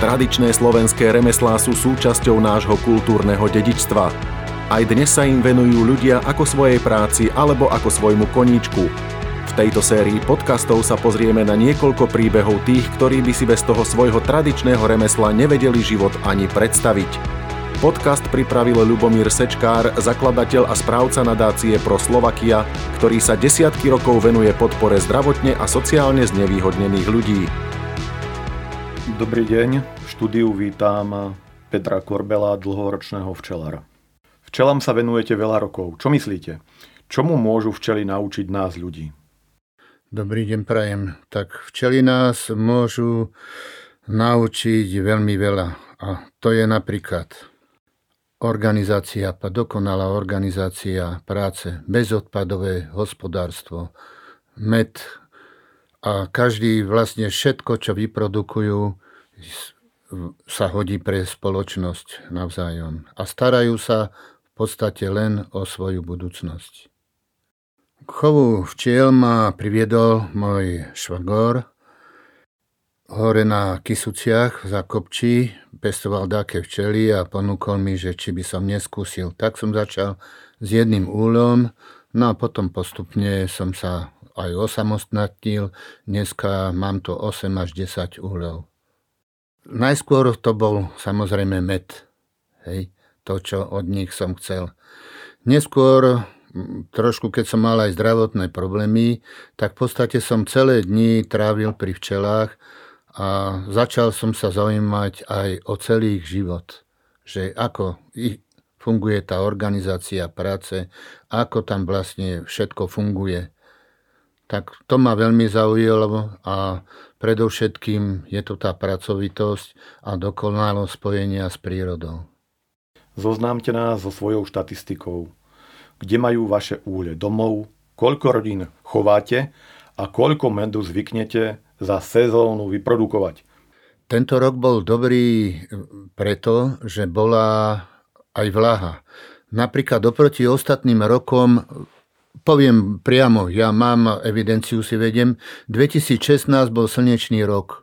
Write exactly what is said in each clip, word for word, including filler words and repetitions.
Tradičné slovenské remeslá sú súčasťou nášho kultúrneho dedičstva. Aj dnes sa im venujú ľudia ako svojej práci alebo ako svojmu koníčku. V tejto sérii podcastov sa pozrieme na niekoľko príbehov tých, ktorí by si bez toho svojho tradičného remesla nevedeli život ani predstaviť. Podcast pripravil Ľubomír Sečkár, zakladateľ a správca nadácie Pro Slovakia, ktorý sa desiatky rokov venuje podpore zdravotne a sociálne znevýhodnených ľudí. Dobrý deň, v štúdiu vítam Petra Korbela, dlhoročného včelára. Včelám sa venujete veľa rokov. Čo myslíte? Čomu môžu včely naučiť nás ľudí? Dobrý deň, prajem. Tak včely nás môžu naučiť veľmi veľa. A to je napríklad organizácia, dokonalá organizácia práce, bezodpadové hospodárstvo, med a každý vlastne všetko, čo vyprodukujú, sa hodí pre spoločnosť navzájom. A starajú sa v podstate len o svoju budúcnosť. K chovu včiel ma priviedol môj švagor. Hore na Kysuciach za Kopčí pestoval dáke včely a ponúkol mi, že či by som neskúsil. Tak som začal s jedným úlom, no a potom postupne som sa aj osamostatnil. Dneska mám to osem až desať úlov. Najskôr to bol samozrejme med, hej, to, čo od nich som chcel. Neskôr, trošku keď som mal aj zdravotné problémy, tak v podstate som celé dni trávil pri včelách a začal som sa zaujímať aj o celý ich život, že ako funguje tá organizácia práce, ako tam vlastne všetko funguje. Tak to ma veľmi zaujalo a predovšetkým je to tá pracovitosť a dokonalosť spojenia s prírodou. Zoznámte nás so svojou štatistikou. Kde majú vaše úle domov, koľko rodín chováte a koľko medu zvyknete za sezónu vyprodukovať? Tento rok bol dobrý preto, že bola aj vlaha. Napríklad oproti ostatným rokom, poviem priamo, ja mám evidenciu, si vediem, dvetisícšestnásť bol slnečný rok.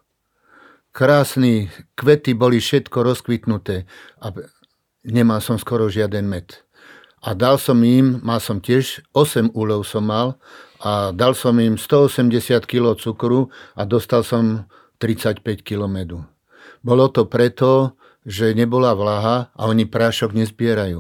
Krásny, kvety boli všetko rozkvitnuté a nemal som skoro žiaden med. A dal som im, mal som tiež, osem úlov som mal a dal som im stoosemdesiat kilogramov cukru a dostal som tridsaťpäť kilogramov medu. Bolo to preto, že nebola vlaha a oni prášok nezbierajú.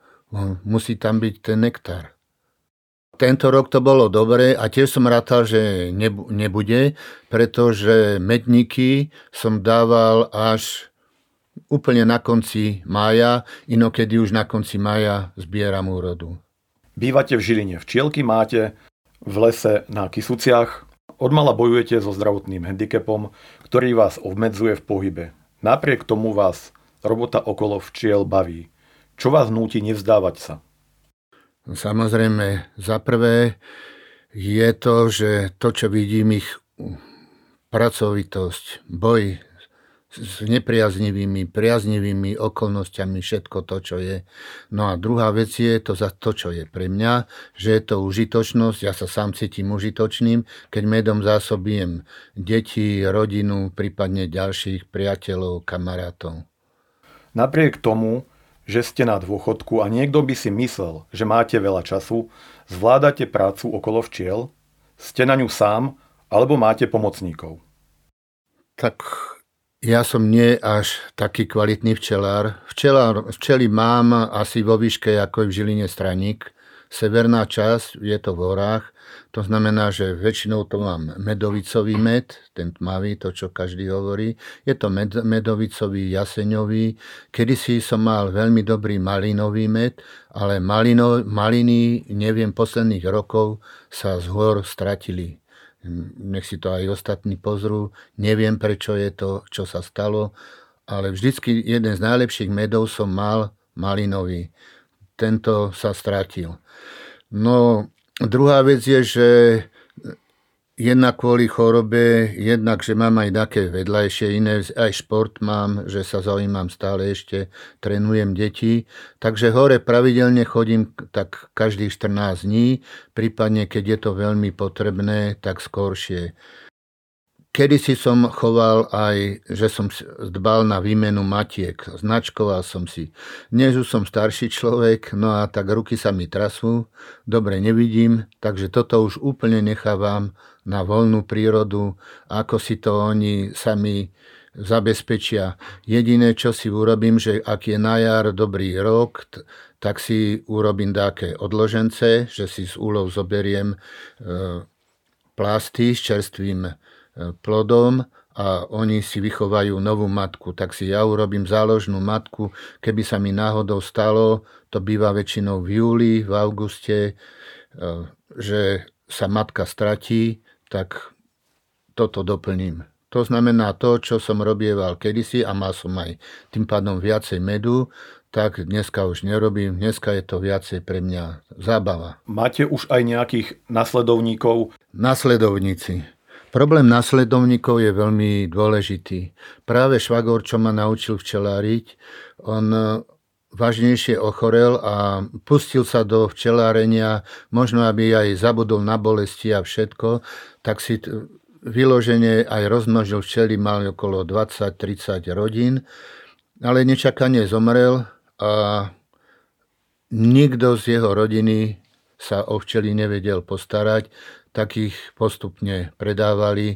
Musí tam byť ten nektár. Tento rok to bolo dobre a tiež som rátal, že nebude, pretože medníky som dával až úplne na konci mája, inokedy už na konci mája zbieram úrodu. Bývate v Žiline, včielky máte v lese na Kysuciach. Odmala bojujete so zdravotným handicapom, ktorý vás obmedzuje v pohybe. Napriek tomu vás robota okolo včiel baví. Čo vás núti nevzdávať sa? Samozrejme, za prvé je to, že to, čo vidím, ich pracovitosť, boj s nepriaznivými, priaznivými okolnostiami, všetko to, čo je. No a druhá vec je to za to, čo je pre mňa, že je to užitočnosť, ja sa sám cítim užitočným, keď medom zásobím deti, rodinu, prípadne ďalších priateľov, kamarátov. Napriek tomu, že ste na dôchodku a niekto by si myslel, že máte veľa času, zvládate prácu okolo včiel, ste na ňu sám alebo máte pomocníkov? Tak ja som nie až taký kvalitný včelár. Včelár včely mám asi vo výške ako je v Žiline Straník. Severná časť je to v horách. To znamená, že väčšinou to mám medovicový med, ten tmavý, to čo každý hovorí. Je to med, medovicový, jaseňový. Kedysi som mal veľmi dobrý malinový med, ale malino, maliny, neviem, posledných rokov sa z hor stratili. Nech si to aj ostatní pozrú. Neviem, prečo je to, čo sa stalo, ale vždycky jeden z najlepších medov som mal malinový. Tento sa stratil. No, druhá vec je, že jednak kvôli chorobe, jednak, že mám aj také vedľajšie iné, aj šport mám, že sa zaujímam stále ešte, trénujem deti. Takže hore pravidelne chodím tak každých štrnásť dní, prípadne keď je to veľmi potrebné, tak skoršie. Kedysi som choval aj, že som dbal na výmenu matiek. Značkoval som si. Dnes už som starší človek, no a tak ruky sa mi trasú, dobre nevidím, takže toto už úplne nechávam na voľnú prírodu, ako si to oni sami zabezpečia. Jediné, čo si urobím, že ak je na jar dobrý rok, tak si urobím také odložence, že si z úlov zoberiem e, plasty s čerstvým plodom a oni si vychovajú novú matku. Tak si ja urobím záložnú matku. Keby sa mi náhodou stalo, to býva väčšinou v júli, v auguste, že sa matka stratí, tak toto doplním. To znamená to, čo som robieval kedysi a mal som aj tým pádom viacej medu, tak dneska už nerobím. Dneska je to viacej pre mňa zábava. Máte už aj nejakých nasledovníkov? Nasledovníci. Problém nasledovníkov je veľmi dôležitý. Práve švagor, čo ma naučil včeláriť, on vážnejšie ochorel a pustil sa do včelárenia, možno aby aj zabudol na bolesti a všetko, tak si vyložene aj rozmnožil včely, mal okolo dvadsať tridsať rodín, ale nečakane zomrel a nikto z jeho rodiny sa o včely nevedel postarať, tak ich postupne predávali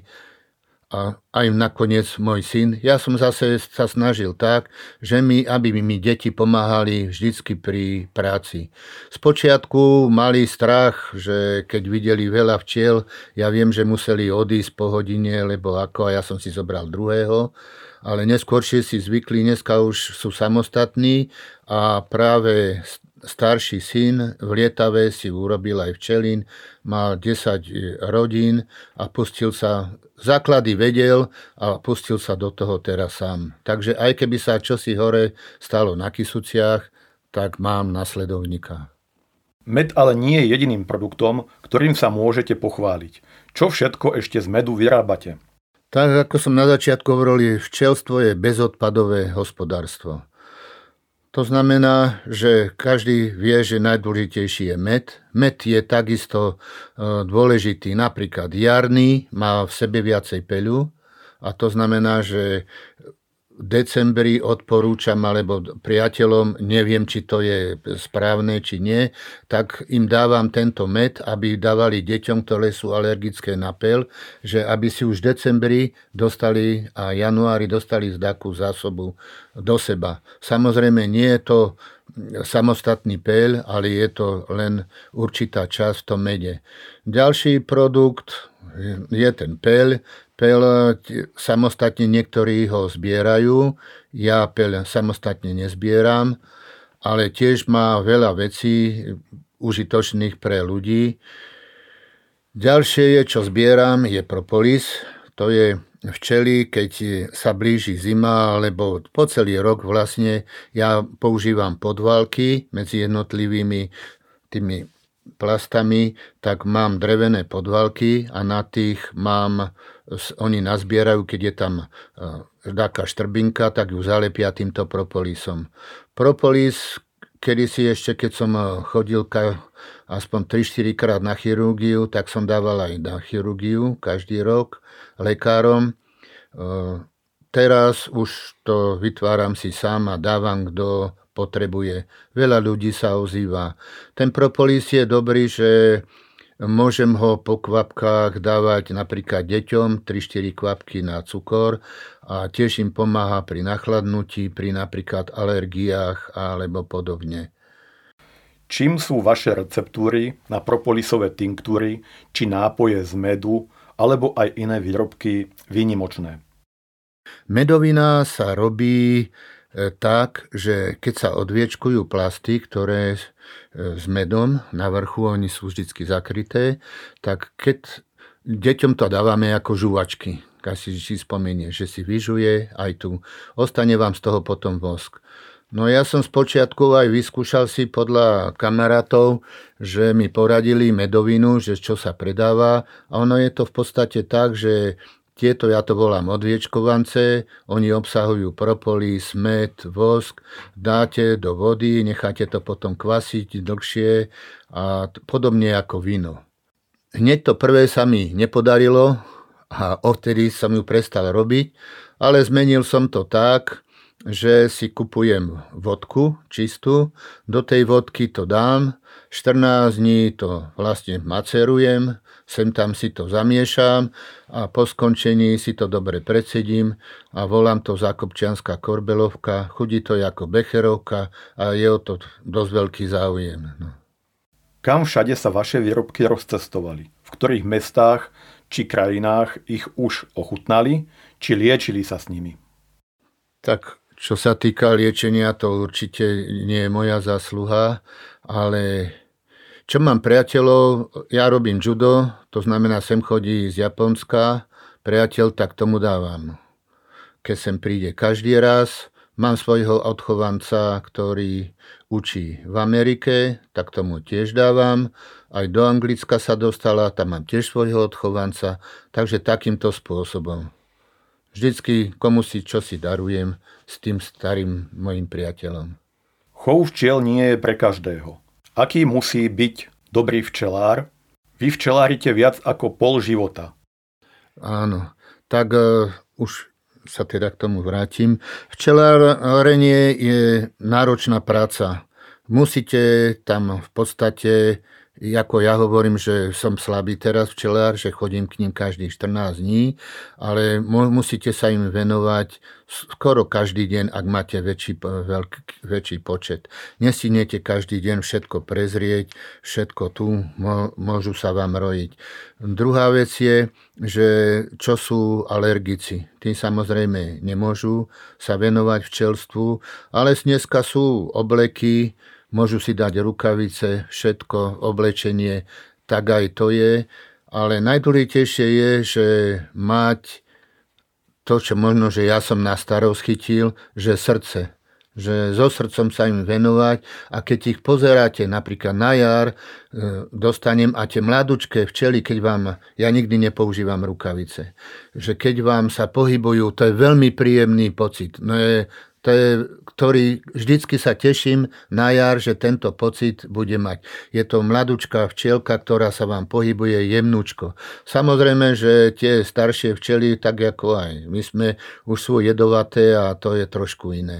a aj nakoniec môj syn. Ja som zase sa snažil tak, že mi, aby mi deti pomáhali vždycky pri práci. Spočiatku mali strach, že keď videli veľa včiel, ja viem, že museli odísť po hodine, lebo ako, a ja som si zobral druhého, ale neskôršie si zvykli, dneska už sú samostatní a práve starší syn v Lietave si urobil aj včelín, mal desať rodín a pustil sa, základy vedel a pustil sa do toho teraz sám. Takže aj keby sa čosi hore stalo na Kysuciach, tak mám nasledovníka. Med ale nie je jediným produktom, ktorým sa môžete pochváliť. Čo všetko ešte z medu vyrábate? Tak ako som na začiatku hovoril, včelstvo je bezodpadové hospodárstvo. To znamená, že každý vie, že najdôležitejší je med. Med je takisto dôležitý. Napríklad jarný má v sebe viacej peľu a to znamená, že v decembri odporúčam alebo priateľom, neviem, či to je správne, či nie, tak im dávam tento med, aby dávali deťom, ktoré sú alergické na peľ, že aby si už v decembri dostali a januári dostali takú zásobu do seba. Samozrejme, nie je to samostatný peľ, ale je to len určitá časť v tom mede. Ďalší produkt je ten peľ. Peľ samostatne niektorí ho zbierajú, ja peľ samostatne nezbieram, ale tiež má veľa vecí užitočných pre ľudí. Ďalšie je, čo zbieram, je propolis. To je včely, keď sa blíži zima, alebo po celý rok vlastne ja používam podválky medzi jednotlivými tými plastami, tak mám drevené podválky a na tých mám, oni nazbierajú, keď je tam taká štrbinka, tak ju zalepia týmto propolisom. Propolis, kedysi ešte, keď som chodil aspoň tri štyri krát na chirurgiu, tak som dával aj na chirurgiu každý rok lekárom. Teraz už to vytváram si sám a dávam, kto potrebuje. Veľa ľudí sa ozýva. Ten propolis je dobrý, že môžem ho po kvapkách dávať napríklad deťom, tri štyri kvapky na cukor a tiež im pomáha pri nachladnutí, pri napríklad alergiách alebo podobne. Čím sú vaše receptúry na propolisové tinktúry či nápoje z medu alebo aj iné výrobky výnimočné? Medovina sa robí tak, že keď sa odviečkujú plasty, ktoré s medom na vrchu, oni sú vždy zakryté, tak keď deťom to dávame ako žuvačky, keď si spomenie, že si vyžuje aj tu, ostane vám z toho potom vosk. No ja som spočiatku aj vyskúšal si podľa kamarátov, že mi poradili medovinu, že čo sa predáva a ono je to v podstate tak, že tieto, ja to volám odviečkovance, oni obsahujú propolis, med, vosk, dáte do vody, necháte to potom kvasiť dlhšie a podobne ako víno. Hneď to prvé sa mi nepodarilo, A odtedy som ju prestal robiť, ale zmenil som to tak, že si kupujem vodku čistú, do tej vodky to dám, štrnásť dní to vlastne macerujem, sem tam si to zamiešam a po skončení si to dobre predsedím a volám to zákopčianská korbelovka, chudí to ako becherovka a je o to dosť veľký záujem. No. Kam všade sa vaše výrobky rozcestovali? V ktorých mestách či krajinách ich už ochutnali, či liečili sa s nimi? Tak čo sa týka liečenia, to určite nie je moja zásluha, ale čo mám priateľov, ja robím judo, to znamená sem chodí z Japonska, priateľ, tak tomu dávam. Keď sem príde každý raz, mám svojho odchovanca, ktorý učí v Amerike, tak tomu tiež dávam. Aj do Anglicka sa dostala, tam mám tiež svojho odchovanca, takže takýmto spôsobom. Vždycky komu si čo si darujem s tým starým mojim priateľom. Chov včiel nie je pre každého. Aký musí byť dobrý včelár? Vy včelárite viac ako pol života. Áno, tak uh, už sa teda k tomu vrátim. Včelárenie je náročná práca. Musíte tam v podstate, ako ja hovorím, že som slabý teraz včelár, že chodím k ním každých štrnásť dní, ale musíte sa im venovať skoro každý deň, ak máte väčší, veľký, väčší počet. Nestihnete každý deň všetko prezrieť, všetko tu, môžu sa vám rojiť. Druhá vec je, že čo sú alergici. Tí samozrejme nemôžu sa venovať včelstvu, ale dneska sú obleky, môžu si dať rukavice, všetko, oblečenie, tak aj to je. Ale najdôležitejšie je, že mať to, čo možno, že ja som na starosť chytil, že srdce. Že so srdcom sa im venovať a keď ich pozeráte napríklad na jar, dostanem a tie mladučké včely, keď vám, ja nikdy nepoužívam rukavice, že keď vám sa pohybujú, to je veľmi príjemný pocit. No je, to je, ktorý vždycky sa teším na jar, že tento pocit bude mať. Je to mladučká včielka, ktorá sa vám pohybuje jemnúčko. Samozrejme, že tie staršie včely, tak ako aj my sme, už sú jedovaté a to je trošku iné.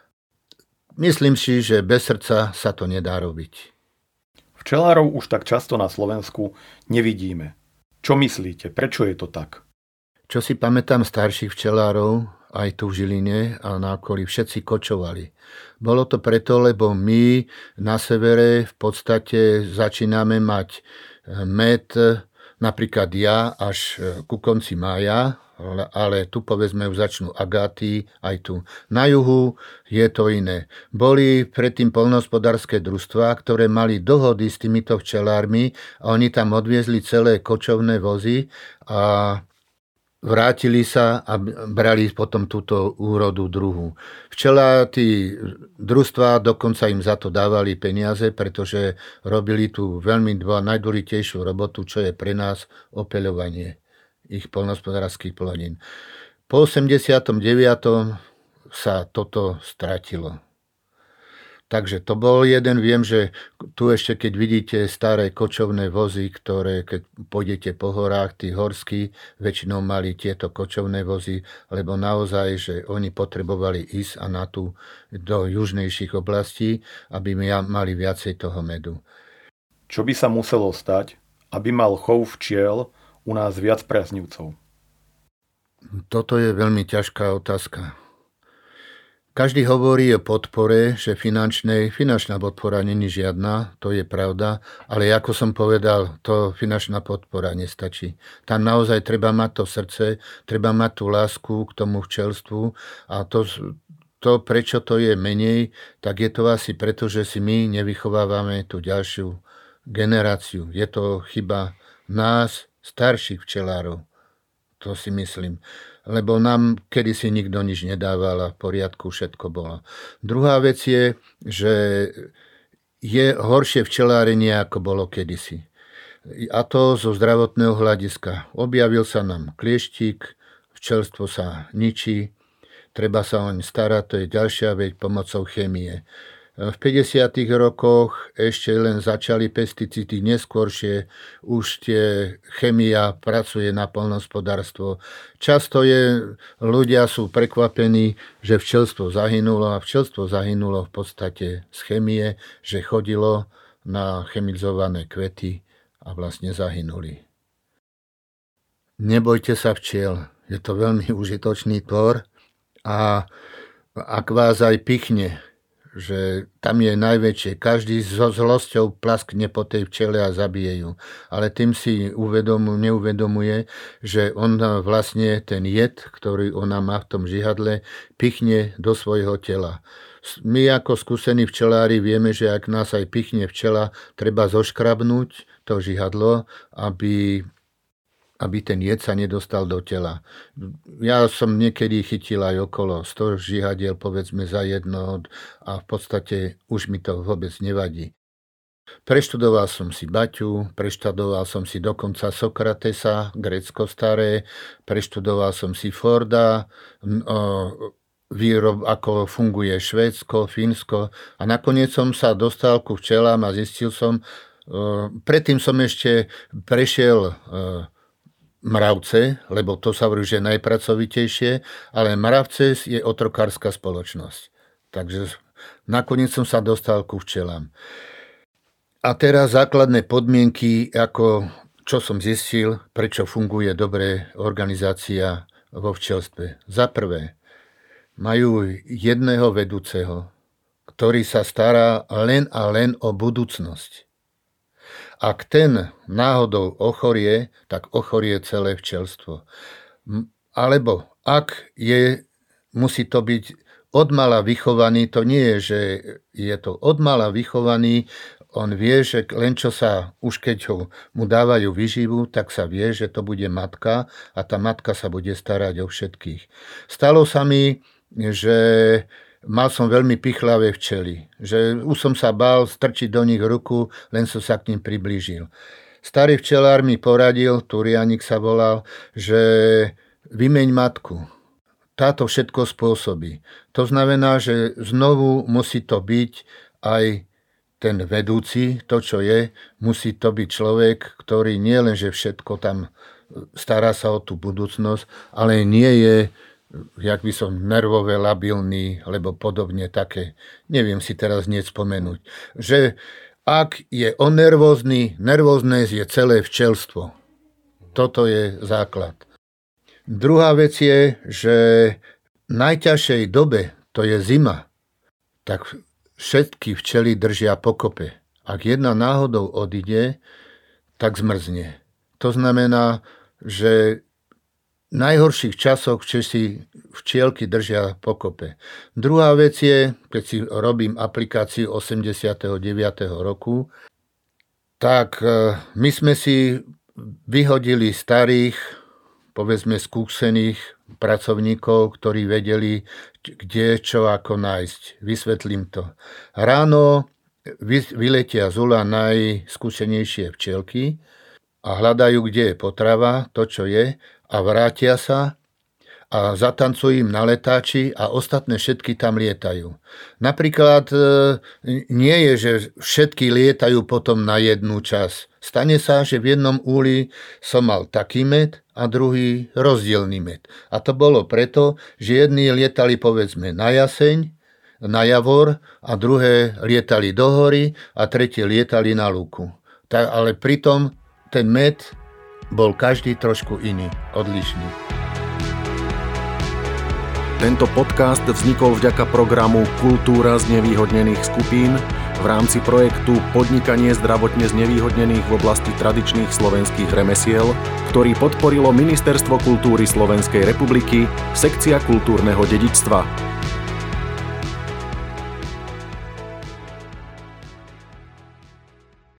Myslím si, že bez srdca sa to nedá robiť. Včelárov už tak často na Slovensku nevidíme. Čo myslíte? Prečo je to tak? Čo si pamätám starších včelárov, aj tu v Žiline a na okolí, všetci kočovali. Bolo to preto, lebo my na severe v podstate začíname mať med, napríklad ja až ku konci mája, ale tu povedzme už začnú agáty aj tu. Na juhu je to iné. Boli predtým poľnohospodárske družstvá, ktoré mali dohody s týmito včelármi a oni tam odviezli celé kočovné vozy a vrátili sa a brali potom túto úrodu druhú. Včela tí družstvá dokonca im za to dávali peniaze, pretože robili tu veľmi dva najdôležitejšiu robotu, čo je pre nás opeľovanie ich poľnohospodárskych plodín. Po osemdesiatom deviatom sa toto stratilo. Takže to bol jeden, viem, že tu ešte keď vidíte staré kočovné vozy, ktoré keď pôjdete po horách, tí horskí väčšinou mali tieto kočovné vozy, lebo naozaj, že oni potrebovali ísť a na tú do južnejších oblastí, aby mali viacej toho medu. Čo by sa muselo stať, aby mal chov včiel u nás viac priaznivcov? Toto je veľmi ťažká otázka. Každý hovorí o podpore, že finančnej, finančná podpora není žiadna, to je pravda, ale ako som povedal, to finančná podpora nestačí. Tam naozaj treba mať to srdce, treba mať tú lásku k tomu včelstvu a to, to, prečo to je menej, tak je to asi preto, že si my nevychovávame tú ďalšiu generáciu. Je to chyba nás, starších včelárov. To si myslím. Lebo nám kedysi nikto nič nedával a v poriadku všetko bolo. Druhá vec je, že je horšie včelárenie, ako bolo kedysi. A to zo zdravotného hľadiska. Objavil sa nám klieštík, včelstvo sa ničí, treba sa oň starať, to je ďalšia vec pomocou chémie. V päťdesiatych rokoch ešte len začali pesticídy, neskôršie už tie chemia pracuje na poľnohospodárstvo. Často je, ľudia sú prekvapení, že včelstvo zahynulo a včelstvo zahynulo v podstate z chemie, že chodilo na chemizované kvety a vlastne zahynuli. Nebojte sa včiel, je to veľmi užitočný tvor a ak vás aj pichne, že tam je najväčšie. Každý so zlosťou plaskne po tej včele a zabije ju. Ale tým si uvedomu, neuvedomuje, že on vlastne ten jed, ktorý ona má v tom žihadle, pichne do svojho tela. My ako skúsení včelári vieme, že ak nás aj pichne včela, treba zoškrabnúť to žihadlo, aby aby ten jed sa nedostal do tela. Ja som niekedy chytil aj okolo sto žihadiel, povedzme za jedno, a v podstate už mi to vôbec nevadí. Preštudoval som si Baťu, preštudoval som si dokonca Sokratesa, Grécko staré, preštudoval som si Forda, výrob, ako funguje Švédsko, Fínsko a nakoniec som sa dostal ku včelám a zistil som, predtým som ešte prešiel mravce, lebo to sa hovorí, že je najpracovitejšie, ale mravce je otrokárska spoločnosť. Takže nakoniec som sa dostal ku včelám. A teraz základné podmienky, ako čo som zistil, prečo funguje dobre organizácia vo včelstve. Za prvé, majú jedného vedúceho, ktorý sa stará len a len o budúcnosť. Ak ten náhodou ochorie, tak ochorie celé včelstvo. Alebo ak je, musí to byť odmala vychovaný, to nie je, že je to odmala vychovaný, on vie, že len čo sa, už keď ho, mu dávajú výživu, tak sa vie, že to bude matka a tá matka sa bude starať o všetkých. Stalo sa mi, že mal som veľmi pichlavé včely, že už som sa bál strčiť do nich ruku, len som sa k ním priblížil. Starý včelár mi poradil, Turianik sa volal, že vymeň matku. Táto všetko spôsobí. To znamená, že znovu musí to byť aj ten vedúci, to čo je, musí to byť človek, ktorý nie len, že všetko tam stará sa o tú budúcnosť, ale nie je, jak by som nervové labilný, alebo podobne také, neviem si teraz nie spomenúť, že ak je on nervózny, nervózne je celé včelstvo. Toto je základ. Druhá vec je, že v najťažšej dobe, to je zima, tak všetky včely držia pokope. Ak jedna náhodou odíde, tak zmrzne. To znamená, že v najhorších časoch Česi včielky držia pokope. Druhá vec je, keď si robím aplikáciu osemdesiateho deviateho roku, tak my sme si vyhodili starých, povedzme skúsených pracovníkov, ktorí vedeli, kde čo ako nájsť. Vysvetlím to. Ráno vyletia z ula najskúsenejšie včielky a hľadajú, kde je potrava, to čo je, a vrátia sa a zatancujú im na letáči a ostatné všetky tam lietajú. Napríklad nie je, že všetky lietajú potom na jednu čas. Stane sa, že v jednom úli som mal taký med a druhý rozdielný med. A to bolo preto, že jedni lietali povedzme na jaseň, na javor a druhé lietali do hory a tretie lietali na lúku. Tak, ale pritom ten med bol každý trošku iný, odlišný. Tento podcast vznikol vďaka programu Kultúra znevýhodnených skupín v rámci projektu Podnikanie zdravotne znevýhodnených v oblasti tradičných slovenských remesiel, ktorý podporilo Ministerstvo kultúry Slovenskej republiky, sekcia kultúrneho dedičstva.